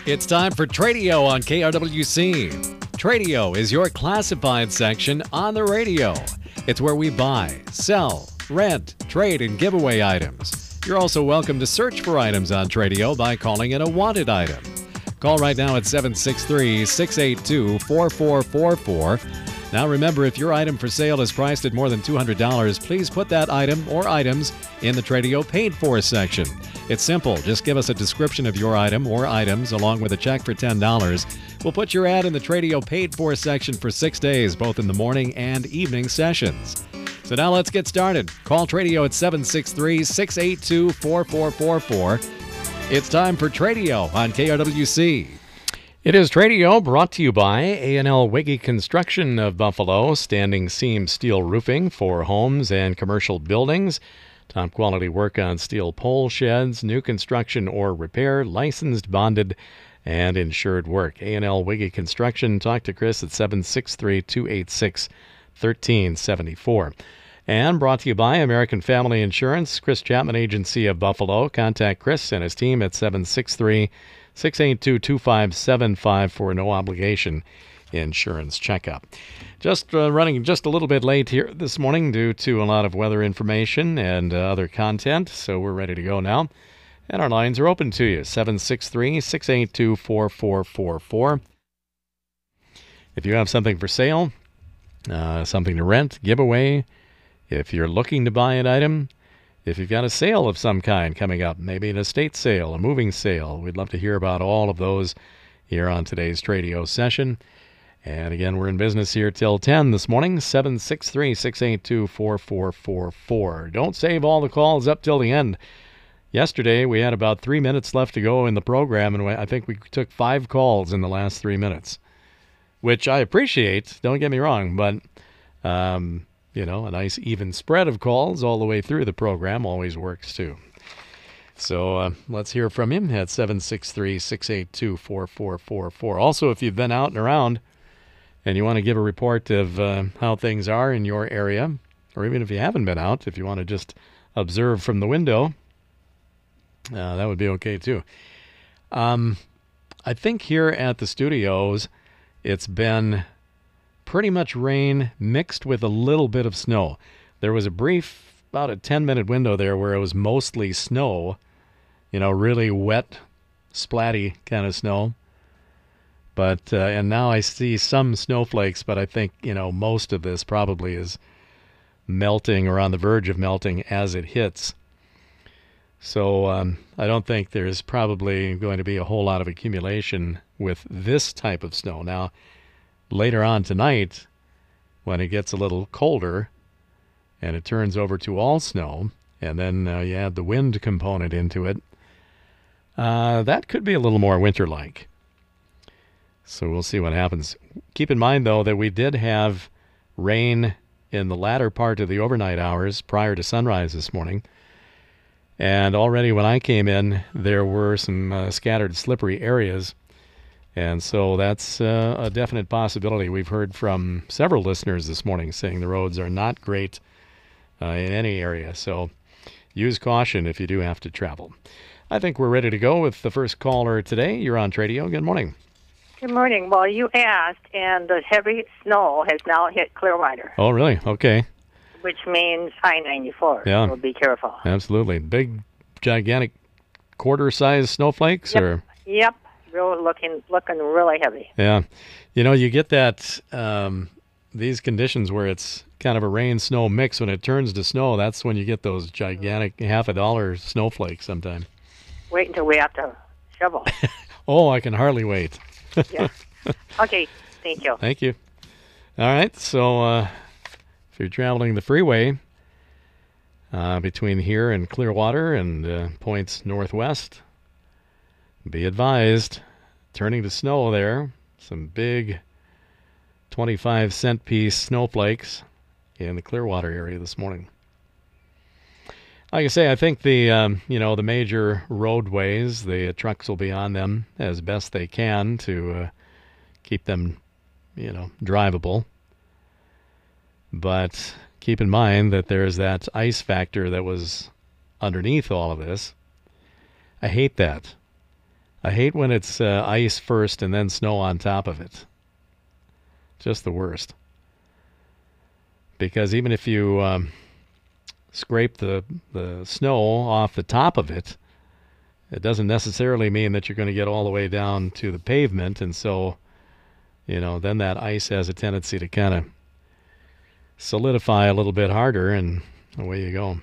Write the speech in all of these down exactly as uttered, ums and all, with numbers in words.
It's time for Tradio on K R W C. Tradio is your classified section on the radio. It's where we buy, sell, rent, trade, and give away items. You're also welcome to search for items on Tradio by calling it a wanted item. Call right now at seven six three, six eight two, four four four four. Now remember, if your item for sale is priced at more than two hundred dollars, please put that item or items in the Tradio Paid For section. It's simple. Just give us a description of your item or items along with a check for ten dollars. We'll put your ad in the Tradio Paid For section for six days, both in the morning and evening sessions. So now let's get started. Call Tradio at seven six three, six eight two, four four four four. It's time for Tradio on K R W C. It is Tradio, brought to you by A and L Wiggy Construction of Buffalo, standing seam steel roofing for homes and commercial buildings. Top quality work on steel pole sheds, new construction or repair, licensed, bonded, and insured work. A and L Wiggy Construction. Talk to Chris at seven six three, two eight six, one three seven four. And brought to you by American Family Insurance, Chris Chapman Agency of Buffalo. Contact Chris and his team at seven six three, six eight two, two five seven five for a no-obligation insurance checkup. Just uh, running just a little bit late here this morning due to a lot of weather information and uh, other content, so we're ready to go now. And our lines are open to you, seven six three, six eight two, four four four four. If you have something for sale, uh, something to rent, give away, if you're looking to buy an item, if you've got a sale of some kind coming up, maybe an estate sale, a moving sale, we'd love to hear about all of those here on today's Tradio session. And again, we're in business here till ten this morning, seven six three, six eight two, four four four four. Don't save all the calls up till the end. Yesterday, we had about three minutes left to go in the program, and I think we took five calls in the last three minutes, which I appreciate, don't get me wrong, but, um, you know, a nice even spread of calls all the way through the program always works too. So uh, let's hear from you at seven six three, six eight two, four four four four. Also, if you've been out and around and you want to give a report of uh, how things are in your area, or even if you haven't been out, if you want to just observe from the window, uh, that would be okay too. Um, I think here at the studios, it's been pretty much rain mixed with a little bit of snow. There was a brief, about a ten-minute window there where it was mostly snow, you know, really wet, splatty kind of snow. But, uh, and now I see some snowflakes, but I think, you know, most of this probably is melting or on the verge of melting as it hits. So um, I don't think there's probably going to be a whole lot of accumulation with this type of snow. Now, later on tonight, when it gets a little colder and it turns over to all snow, and then uh, you add the wind component into it, uh, that could be a little more winter-like. So we'll see what happens. Keep in mind, though, that we did have rain in the latter part of the overnight hours prior to sunrise this morning. And already when I came in, there were some uh, scattered slippery areas. And so that's uh, a definite possibility. We've heard from several listeners this morning saying the roads are not great uh, in any area. So use caution if you do have to travel. I think we're ready to go with the first caller today. You're on Tradio. Good morning. Good morning. Well, you asked, and the heavy snow has now hit Clearwater. Oh, really? Okay. Which means I ninety-four. Yeah. So be careful. Absolutely. Big, gigantic quarter-sized snowflakes? Yep. Or Yep. Real looking, looking really heavy. Yeah. You know, you get that, um, these conditions where it's kind of a rain-snow mix. When it turns to snow, that's when you get those gigantic half-a-dollar snowflakes sometime. Wait until we have to shovel. Oh, I can hardly wait. Yeah. Okay. Thank you. Thank you. All right. So uh, if you're traveling the freeway uh, between here and Clearwater and uh, points northwest, be advised, turning to snow there, some big twenty-five cent piece snowflakes in the Clearwater area this morning. Like I say, I think the um, you know the major roadways, the uh, trucks will be on them as best they can to uh, keep them, you know, drivable. But keep in mind that there's that ice factor that was underneath all of this. I hate that. I hate when it's uh, ice first and then snow on top of it. Just the worst. Because even if you um, scrape the, the snow off the top of it, it doesn't necessarily mean that you're going to get all the way down to the pavement. And so, you know, then that ice has a tendency to kind of solidify a little bit harder, and away you go.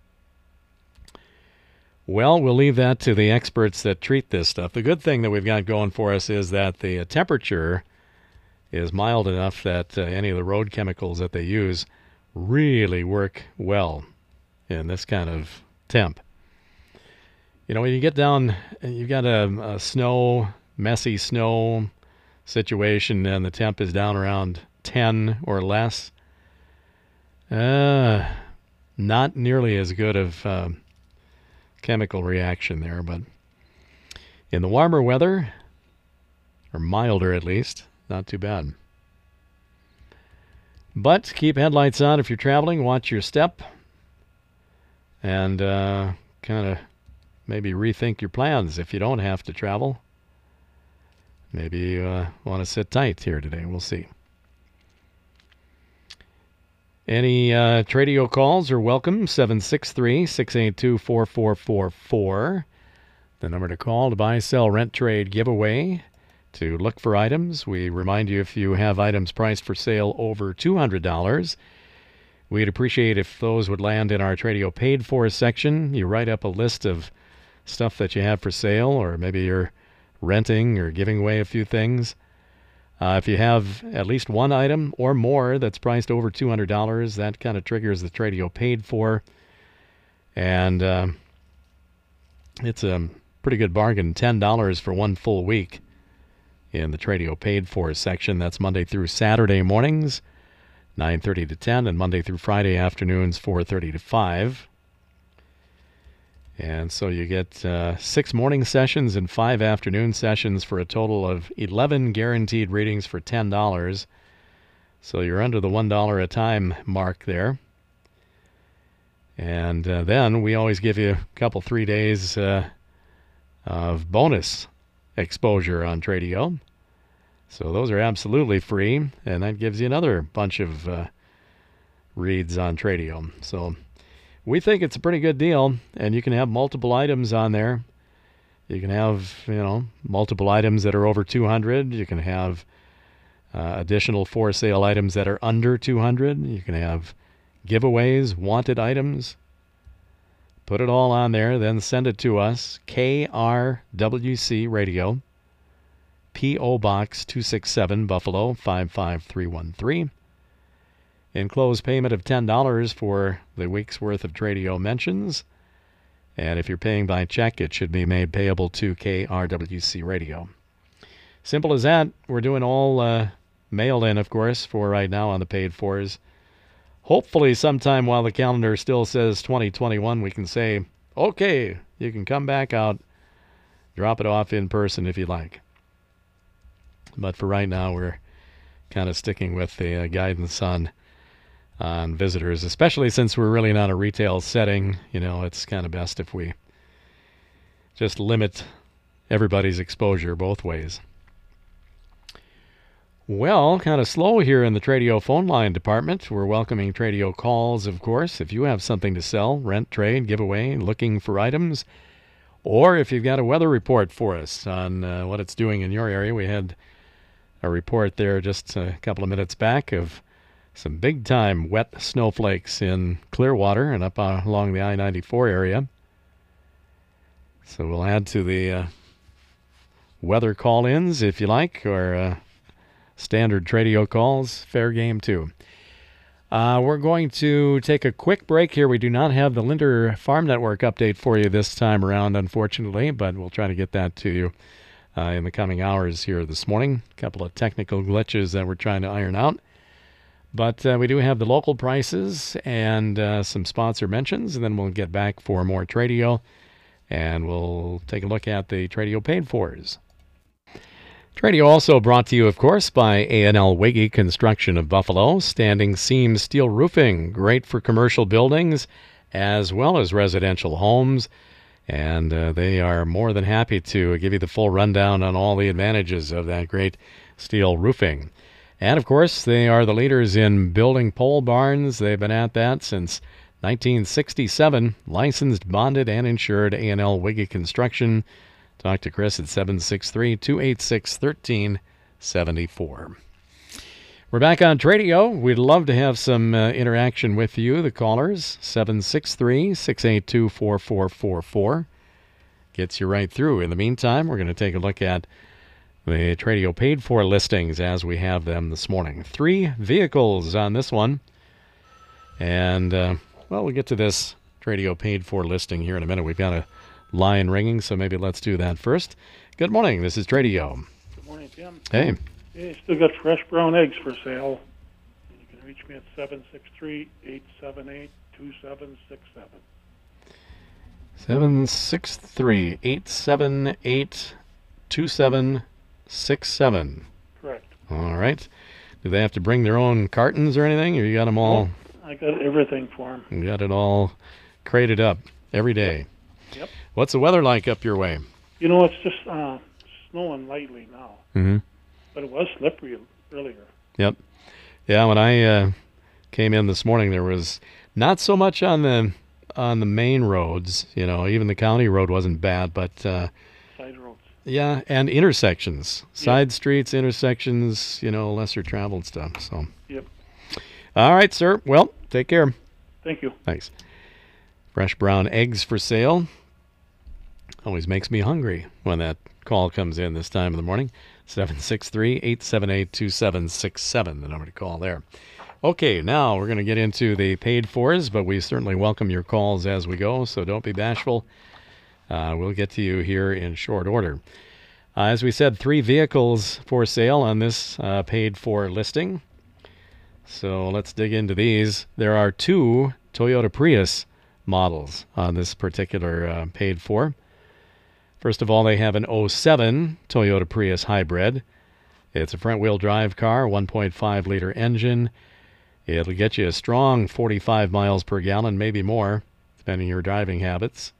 Well, we'll leave that to the experts that treat this stuff. The good thing that we've got going for us is that the temperature is mild enough that uh, any of the road chemicals that they use really work well in this kind of temp. You know, when you get down, you've got a, a snow, messy snow situation, and the temp is down around ten or less. Uh, not nearly as good of uh, chemical reaction there, but in the warmer weather, or milder at least, not too bad. But keep headlights on if you're traveling. Watch your step. And uh, kind of maybe rethink your plans if you don't have to travel. Maybe you uh, want to sit tight here today. We'll see. Any uh, Tradio calls are welcome. seven six three, six eight two, four four four four. The number to call to buy, sell, rent, trade, giveaway. To look for items, we remind you if you have items priced for sale over two hundred dollars, we'd appreciate if those would land in our Tradio Paid For section. You write up a list of stuff that you have for sale, or maybe you're renting or giving away a few things. Uh, if you have at least one item or more that's priced over two hundred dollars, that kind of triggers the Tradio Paid For. And uh, it's a pretty good bargain, ten dollars for one full week in the Tradio Paid For section. That's Monday through Saturday mornings, nine thirty to ten, and Monday through Friday afternoons, four thirty to five. And so you get uh, six morning sessions and five afternoon sessions for a total of eleven guaranteed readings for ten dollars. So you're under the one dollar a time mark there. And uh, then we always give you a couple, three days uh, of bonus exposure on Tradio. So those are absolutely free, and that gives you another bunch of uh, reads on Tradio. So we think it's a pretty good deal, and you can have multiple items on there. You can have, you know, multiple items that are over two hundred. You can have uh, additional for sale items that are under two hundred. You can have giveaways, wanted items. Put it all on there, then send it to us. K R W C Radio, P O Box two six seven, Buffalo five five three one three. Enclosed payment of ten dollars for the week's worth of Tradio mentions. And if you're paying by check, it should be made payable to K R W C Radio. Simple as that. We're doing all uh, mailed in, of course, for right now on the paid fors. Hopefully sometime while the calendar still says twenty twenty-one, we can say, okay, you can come back out, drop it off in person if you like. But for right now, we're kind of sticking with the uh, guidance on on visitors, especially since we're really not a retail setting. You know, it's kind of best if we just limit everybody's exposure both ways. Well, kind of slow here in the Tradio phone line department. We're welcoming Tradio calls, of course. If you have something to sell, rent, trade, give away, looking for items, or if you've got a weather report for us on uh, what it's doing in your area. We had a report there just a couple of minutes back of some big-time wet snowflakes in Clearwater and up uh, along the I ninety-four area. So we'll add to the uh, weather call-ins if you like, or uh, standard Tradio calls. Fair game, too. Uh, we're going to take a quick break here. We do not have the Linder Farm Network update for you this time around, unfortunately, but we'll try to get that to you uh, in the coming hours here this morning. A couple of technical glitches that we're trying to iron out. But uh, we do have the local prices and uh, some sponsor mentions, and then we'll get back for more Tradio, and we'll take a look at the Tradio Paid Fors. Tradio also brought to you, of course, by A and L Wiggy Construction of Buffalo. Standing seam steel roofing, great for commercial buildings as well as residential homes. And uh, they are more than happy to give you the full rundown on all the advantages of that great steel roofing. And, of course, they are the leaders in building pole barns. They've been at that since nineteen sixty-seven. Licensed, bonded, and insured. A and L Wiggy Construction. Talk to Chris at seven six three, two eight six, one three seven four. We're back on Tradio. We'd love to have some uh, interaction with you, the callers. seven six three, six eight two, four four four four. Gets you right through. In the meantime, we're going to take a look at the Tradio paid-for listings as we have them this morning. Three vehicles on this one. And, uh, well, we'll get to this Tradio paid-for listing here in a minute. We've got a line ringing, so maybe let's do that first. Good morning. This is Tradio. Good morning, Tim. Hey. Hey, still got fresh brown eggs for sale. You can reach me at seven six three, eight seven eight, two seven six seven. seven six three, eight seven eight, two seven six seven. Correct. All right. Do they have to bring their own cartons or anything, or you got them all? Nope, I got everything for them. You got it all crated up every day. Yep. What's the weather like up your way? You know, it's just uh, snowing lightly now. Mm-hmm. But it was slippery earlier. Yep. Yeah, when I uh, came in this morning, there was not so much on the on the main roads. You know, even the county road wasn't bad, but uh, Side roads. yeah, and intersections, side yep. streets, intersections. You know, lesser traveled stuff. So. Yep. All right, sir. Well, take care. Thank you. Thanks. Fresh brown eggs for sale. Always makes me hungry when that call comes in this time of the morning. seven six three, eight seven eight, two seven six seven, the number to call there. Okay, now we're going to get into the paid fors, but we certainly welcome your calls as we go, so don't be bashful. Uh, we'll get to you here in short order. Uh, as we said, three vehicles for sale on this uh, paid for listing. So let's dig into these. There are two Toyota Prius models on this particular uh, paid for. First of all, they have an oh seven Toyota Prius Hybrid. It's a front-wheel drive car, one point five liter engine. It'll get you a strong forty-five miles per gallon, maybe more, depending on your driving habits.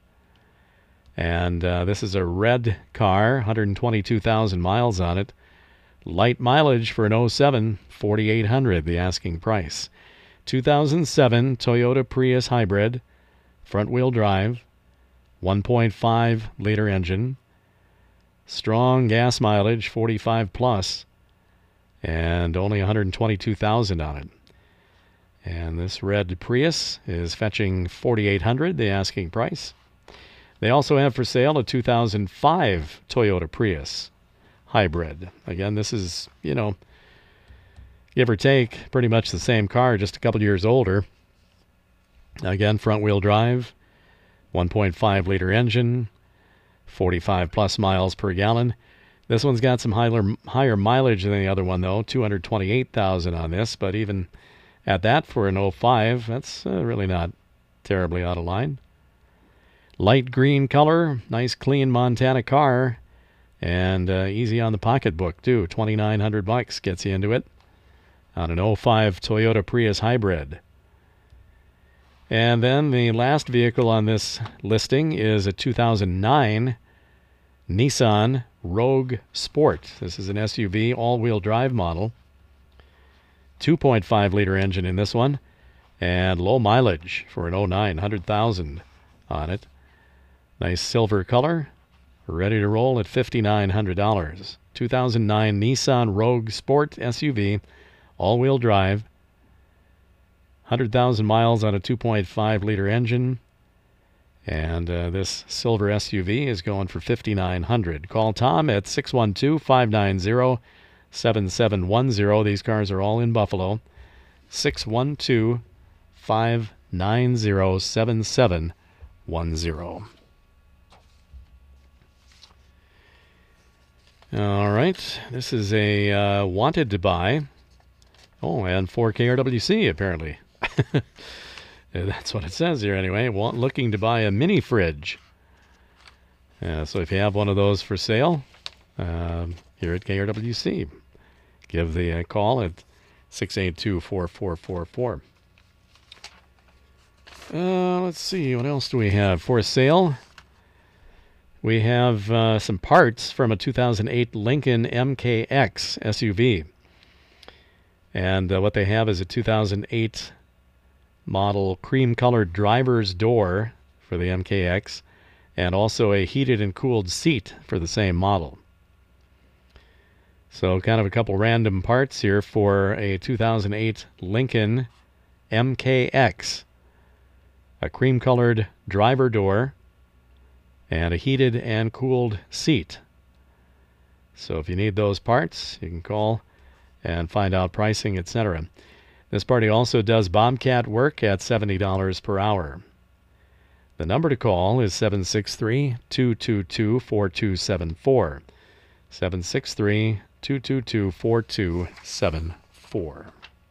And uh, this is a red car, one hundred twenty-two thousand miles on it. Light mileage for an oh seven, forty-eight hundred, the asking price. two thousand seven Toyota Prius Hybrid, front-wheel drive. one point five liter engine, strong gas mileage, forty-five plus, and only one hundred twenty-two thousand on it. And this red Prius is fetching forty-eight hundred, the asking price. They also have for sale a two thousand five Toyota Prius Hybrid. Again, this is, you know, give or take, pretty much the same car, just a couple years older. Again, front-wheel drive. one point five liter engine, forty-five plus miles per gallon. This one's got some higher, higher mileage than the other one, though, two hundred twenty-eight thousand on this. But even at that for an oh five, that's uh, really not terribly out of line. Light green color, nice clean Montana car, and uh, easy on the pocketbook, too. twenty-nine hundred bucks gets you into it on an oh five Toyota Prius Hybrid. And then the last vehicle on this listing is a two thousand nine Nissan Rogue Sport. This is an S U V all-wheel drive model. two point five liter engine in this one. And low mileage for an oh nine, one hundred thousand on it. Nice silver color. Ready to roll at five thousand nine hundred dollars. two thousand nine Nissan Rogue Sport S U V, all-wheel drive. one hundred thousand miles on a two point five liter engine. And uh, this silver S U V is going for five thousand nine hundred dollars. Call Tom at six one two, five nine zero, seven seven one zero. These cars are all in Buffalo. six one two, five nine zero, seven seven one zero. All right. This is a uh, wanted to buy. Oh, and for K R W C, apparently. That's what it says here anyway. Want, looking to buy a mini fridge. Uh, so if you have one of those for sale, um, here at K R W C, give the uh, call at six eight two, four four four four. Uh, let's see, what else do we have for sale? we have uh, some parts from a two thousand eight Lincoln M K X S U V. And uh, what they have is a two thousand eight model cream-colored driver's door for the M K X, and also a heated and cooled seat for the same model. So kind of a couple random parts here for a two thousand eight Lincoln M K X. A cream-colored driver door and a heated and cooled seat. So if you need those parts, you can call and find out pricing, et cetera. This party also does Bobcat work at seventy dollars per hour. The number to call is seven six three, two two two, four two seven four. seven six three, two two two, four two seven four.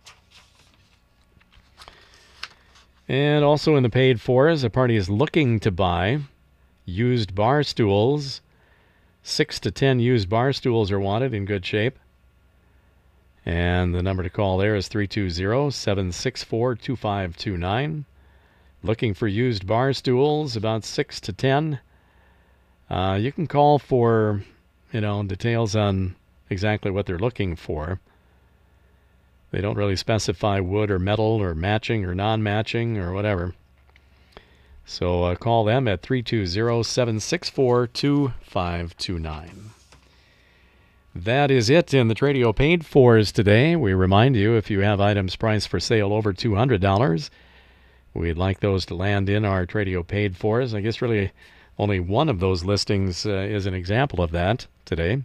And also in the paid fours, a party is looking to buy used bar stools. Six to ten used bar stools are wanted in good shape. And the number to call there is three two zero, seven six four, two five two nine. Looking for used bar stools, about six to ten. Uh, you can call for, you know, details on exactly what they're looking for. They don't really specify wood or metal or matching or non-matching or whatever. So uh, call them at three two zero, seven six four, two five two nine. That is it in the Tradio Paid Fors today. We remind you, if you have items priced for sale over two hundred dollars, we'd like those to land in our Tradio Paid Fors. I guess really only one of those listings uh, is an example of that today.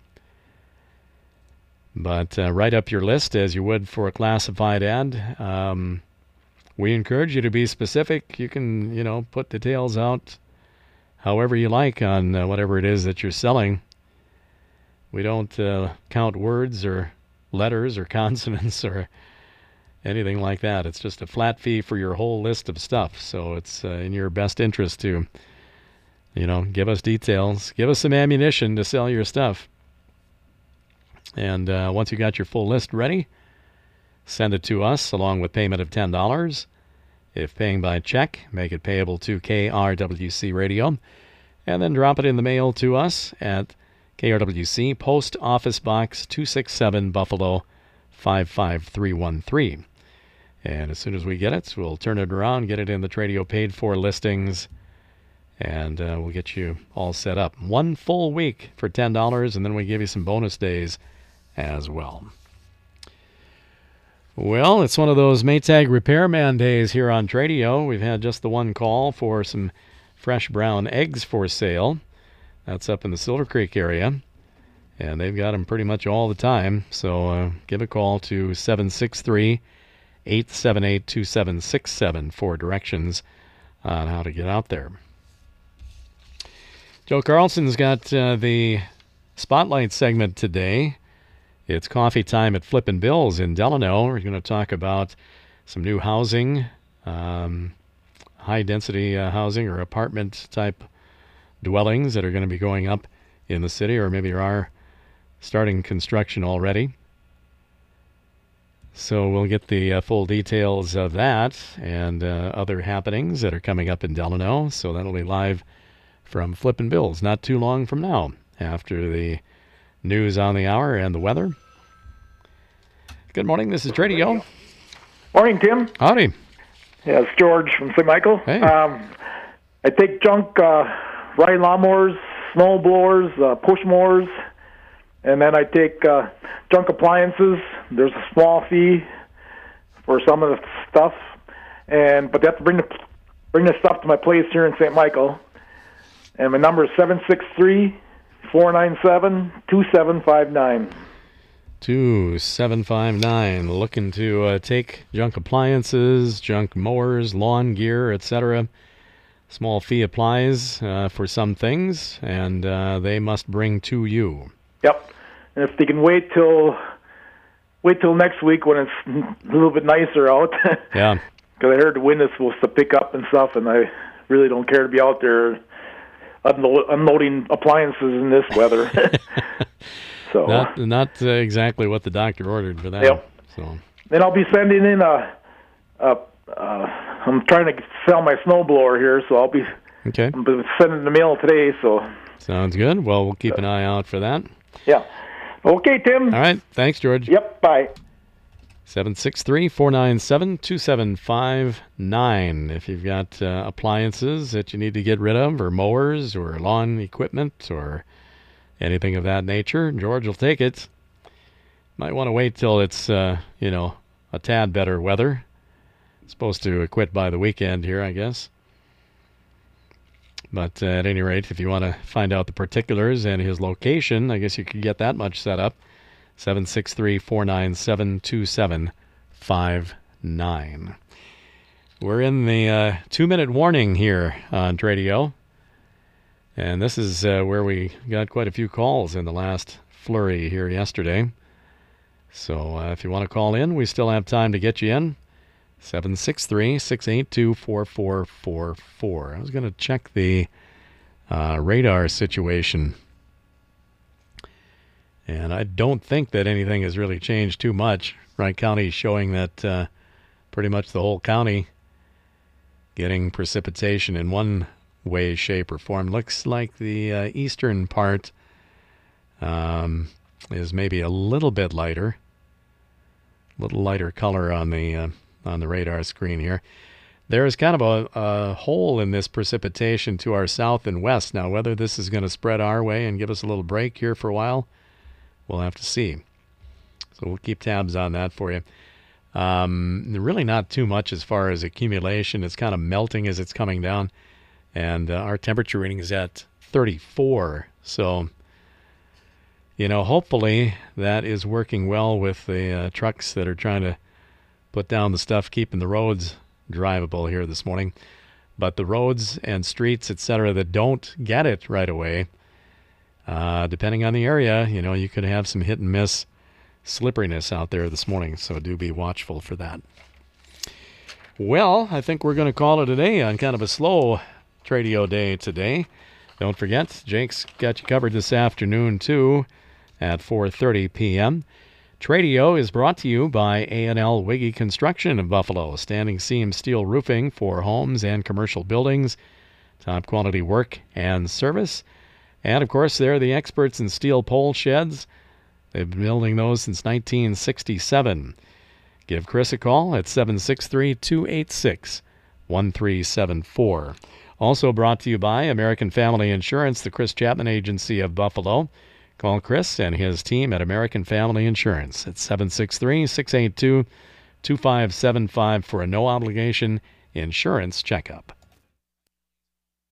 But uh, write up your list as you would for a classified ad. Um, we encourage you to be specific. You can, you know, put details out however you like on uh, whatever it is that you're selling. We don't uh, count words or letters or consonants or anything like that. It's just a flat fee for your whole list of stuff. So it's uh, in your best interest to, you know, give us details. Give us some ammunition to sell your stuff. And uh, once you got your full list ready, send it to us along with payment of ten dollars. If paying by check, make it payable to K R W C Radio. And then drop it in the mail to us at K R W C, Post Office Box two sixty-seven, Buffalo five five three one three. And as soon as we get it, we'll turn it around, get it in the Tradio Paid For listings, and uh, we'll get you all set up. One full week for ten dollars, and then we give you some bonus days as well. Well, it's one of those Maytag Repairman days here on Tradio. We've had just the one call for some fresh brown eggs for sale. That's up in the Silver Creek area, and they've got them pretty much all the time. So uh, give a call to seven six three, eight seven eight, two seven six seven for directions on how to get out there. Joe Carlson's got uh, the Spotlight segment today. It's coffee time at Flippin' Bill's in Delano. We're going to talk about some new housing, um, high-density uh, housing or apartment-type dwellings that are going to be going up in the city, or maybe are starting construction already. So we'll get the uh, full details of that and uh, other happenings that are coming up in Delano. So that'll be live from Flippin' Bill's not too long from now, after the news on the hour and the weather. Good morning, this is Tradio. Morning, Tim. Howdy. Yeah, it's George from Saint Michael. Hey. Um, I take junk uh, ride lawnmowers, snow blowers, uh, push mowers, and then I take uh, junk appliances. There's a small fee for some of the stuff, and but they have to bring the bring the stuff to my place here in Saint Michael. And my number is seven six three, four nine seven, two seven five nine. two seven five nine. Looking to uh, take junk appliances, junk mowers, lawn gear, et cetera. Small fee applies uh, for some things, and uh, they must bring to you. Yep. And if they can wait till wait till next week when it's a little bit nicer out. Yeah. Because I heard the wind is supposed to pick up and stuff, and I really don't care to be out there unlo- unloading appliances in this weather. So Not not uh, exactly what the doctor ordered for that. Yep. So then I'll be sending in a, a uh, I'm trying to sell my snowblower here, so I'll be okay. I'm sending the mail today. So Sounds good. Well, we'll keep an eye out for that. Yeah. Okay, Tim. All right. Thanks, George. Yep, bye. seven six three, four nine seven, two seven five nine. If you've got uh, appliances that you need to get rid of, or mowers, or lawn equipment, or anything of that nature, George will take it. Might want to wait till it's, uh, you know, a tad better weather. It's supposed to quit by the weekend here, I guess. But uh, at any rate, if you want to find out the particulars and his location, I guess you could get that much set up. seven six three, four nine seven, two seven five nine. We're in the uh, two-minute warning here on Tradio. And this is uh, where we got quite a few calls in the last flurry here yesterday. So uh, if you want to call in, we still have time to get you in. seven six three, six eight two, four four four four. I was going to check the uh, radar situation. And I don't think that anything has really changed too much. Wright County showing that uh, pretty much the whole county getting precipitation in one way, shape, or form. Looks like the uh, eastern part um, is maybe a little bit lighter. A little lighter color on the uh, on the radar screen here. There is kind of a, a hole in this precipitation to our south and west. Now, whether this is going to spread our way and give us a little break here for a while, we'll have to see. So we'll keep tabs on that for you. Um, really not too much as far as accumulation. It's kind of melting as it's coming down. And uh, our temperature reading is at thirty-four. So, you know, hopefully that is working well with the uh, trucks that are trying to put down the stuff, keeping the roads drivable here this morning. But the roads and streets, et cetera, that don't get it right away, Uh, depending on the area, you know, you could have some hit and miss slipperiness out there this morning, so do be watchful for that. Well, I think we're going to call it a day on kind of a slow Tradio day today. Don't forget, Jake's got you covered this afternoon, too, at four thirty p.m. Tradio is brought to you by A and L Wiggy Construction of Buffalo, standing seam steel roofing for homes and commercial buildings, top quality work and service. And, of course, they're the experts in steel pole sheds. They've been building those since nineteen sixty-seven. Give Chris a call at seven six three, two eight six, one three seven four. Also brought to you by American Family Insurance, the Chris Chapman Agency of Buffalo. Call Chris and his team at American Family Insurance at seven six three, six eight two, two five seven five for a no-obligation insurance checkup.